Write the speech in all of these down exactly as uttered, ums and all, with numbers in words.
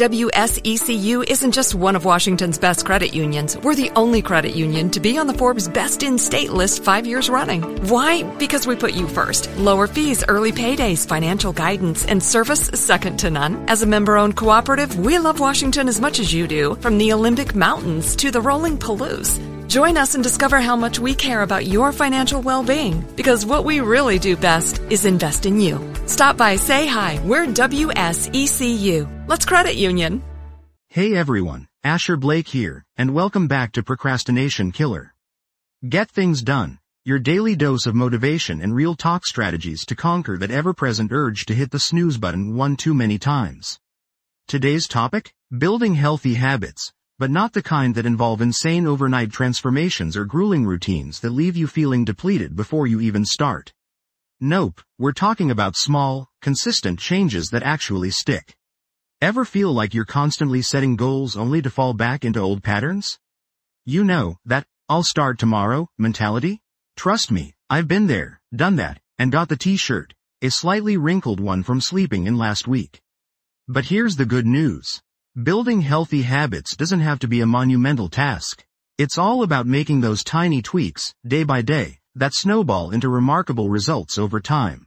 W S E C U isn't just one of Washington's best credit unions. We're the only credit union to be on the Forbes Best in State list five years running. Why? Because we put you first. Lower fees, early paydays, financial guidance, and service second to none. As a member-owned cooperative, we love Washington as much as you do, from the Olympic Mountains to the rolling Palouse. Join us and discover how much we care about your financial well-being, because what we really do best is invest in you. Stop by, say hi. We're W S E C U. Let's credit union. Hey everyone, Asher Blake here, and welcome back to Procrastination Killer. Get things done. Your daily dose of motivation and real talk strategies to conquer that ever-present urge to hit the snooze button one too many times. Today's topic? Building healthy habits, but not the kind that involve insane overnight transformations or grueling routines that leave you feeling depleted before you even start. Nope, we're talking about small, consistent changes that actually stick. Ever feel like you're constantly setting goals only to fall back into old patterns? You know, that, I'll start tomorrow, mentality? Trust me, I've been there, done that, and got the t-shirt, a slightly wrinkled one from sleeping in last week. But here's the good news. Building healthy habits doesn't have to be a monumental task. It's all about making those tiny tweaks, day by day, that snowball into remarkable results over time.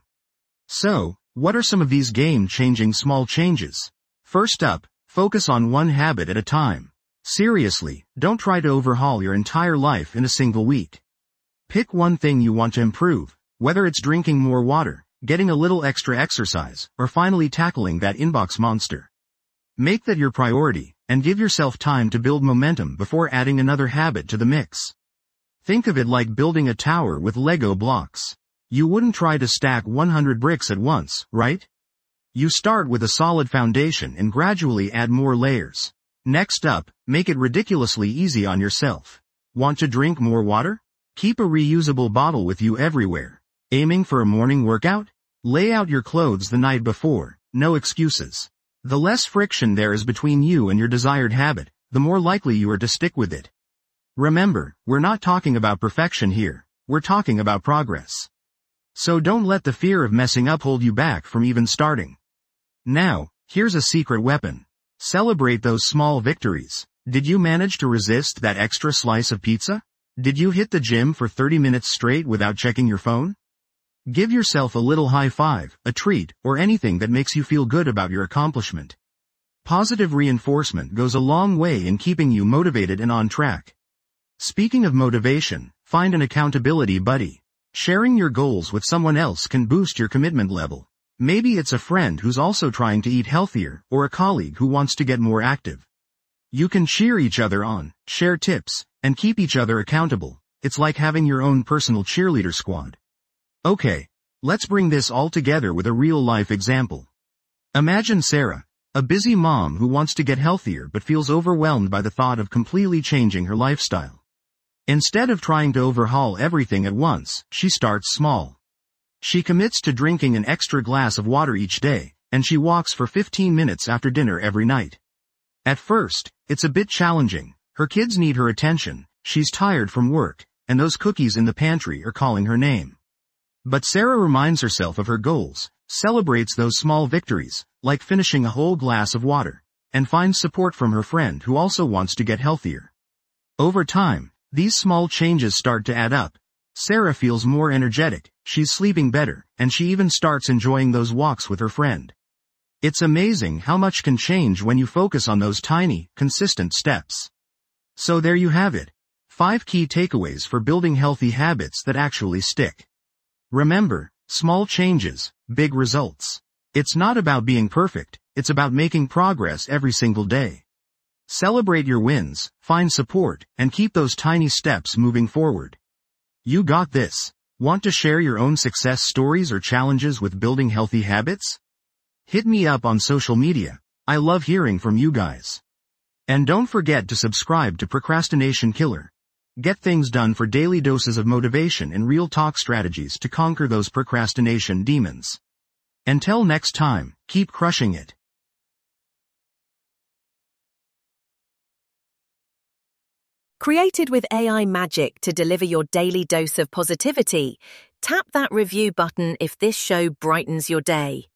So, what are some of these game-changing small changes? First up, focus on one habit at a time. Seriously, don't try to overhaul your entire life in a single week. Pick one thing you want to improve, whether it's drinking more water, getting a little extra exercise, or finally tackling that inbox monster. Make that your priority, and give yourself time to build momentum before adding another habit to the mix. Think of it like building a tower with Lego blocks. You wouldn't try to stack one hundred bricks at once, right? You start with a solid foundation and gradually add more layers. Next up, make it ridiculously easy on yourself. Want to drink more water? Keep a reusable bottle with you everywhere. Aiming for a morning workout? Lay out your clothes the night before, no excuses. The less friction there is between you and your desired habit, the more likely you are to stick with it. Remember, we're not talking about perfection here, we're talking about progress. So don't let the fear of messing up hold you back from even starting. Now, here's a secret weapon. Celebrate those small victories. Did you manage to resist that extra slice of pizza? Did you hit the gym for thirty minutes straight without checking your phone? Give yourself a little high five, a treat, or anything that makes you feel good about your accomplishment. Positive reinforcement goes a long way in keeping you motivated and on track. Speaking of motivation, find an accountability buddy. Sharing your goals with someone else can boost your commitment level. Maybe it's a friend who's also trying to eat healthier, or a colleague who wants to get more active. You can cheer each other on, share tips, and keep each other accountable. It's like having your own personal cheerleader squad. Okay, let's bring this all together with a real-life example. Imagine Sarah, a busy mom who wants to get healthier but feels overwhelmed by the thought of completely changing her lifestyle. Instead of trying to overhaul everything at once, she starts small. She commits to drinking an extra glass of water each day, and she walks for fifteen minutes after dinner every night. At first, it's a bit challenging. Her kids need her attention, she's tired from work, and those cookies in the pantry are calling her name. But Sarah reminds herself of her goals, celebrates those small victories, like finishing a whole glass of water, and finds support from her friend who also wants to get healthier. Over time, these small changes start to add up. Sarah feels more energetic, she's sleeping better, and she even starts enjoying those walks with her friend. It's amazing how much can change when you focus on those tiny, consistent steps. So there you have it. Five key takeaways for building healthy habits that actually stick. Remember, small changes, big results. It's not about being perfect, it's about making progress every single day. Celebrate your wins, find support, and keep those tiny steps moving forward. You got this. Want to share your own success stories or challenges with building healthy habits? Hit me up on social media. I love hearing from you guys. And don't forget to subscribe to Procrastination Killer. Get things done for daily doses of motivation and real talk strategies to conquer those procrastination demons. Until next time, keep crushing it. Created with A I magic to deliver your daily dose of positivity, tap that review button if this show brightens your day.